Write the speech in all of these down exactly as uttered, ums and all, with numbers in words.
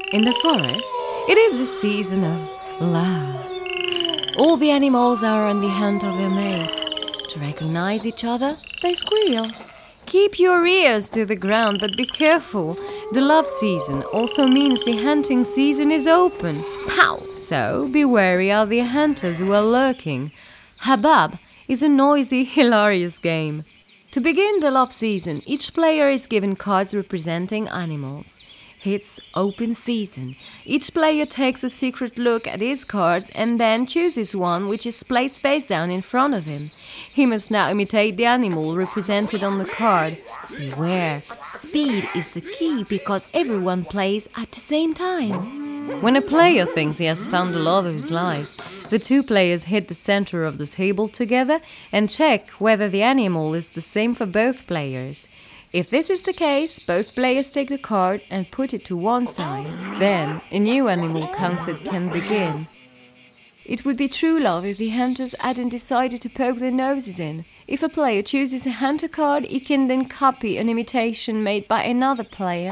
In the forest, it is the season of love. All the animals are on the hunt of their mate. To recognize each other, they squeal. Keep your ears to the ground, but be careful. The love season also means the hunting season is open. Pow! So be wary of the hunters who are lurking. Habab is a noisy, hilarious game. To begin the love season, each player is given cards representing animals. It's open season. Each player takes a secret look at his cards and then chooses one which is placed face down in front of him. He must now imitate the animal represented on the card. Beware, speed is the key because everyone plays at the same time. When a player thinks he has found the love of his life, the two players hit the center of the table together and check whether the animal is the same for both players. If this is the case, both players take the card and put it to one side. Then, a new animal counted can begin. It would be true love if the hunters hadn't decided to poke their noses in. If a player chooses a hunter card, he can then copy an imitation made by another player.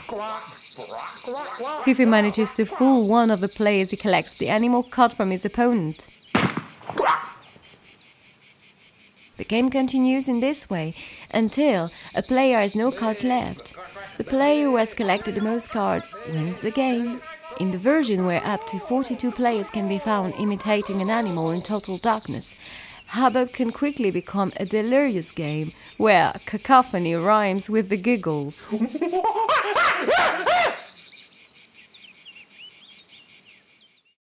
If he manages to fool one of the players, he collects the animal cut from his opponent. The game continues in this way until a player has no cards left. The player who has collected the most cards wins the game. In the version where up to forty-two players can be found imitating an animal in total darkness, Habab can quickly become a delirious game where cacophony rhymes with the giggles.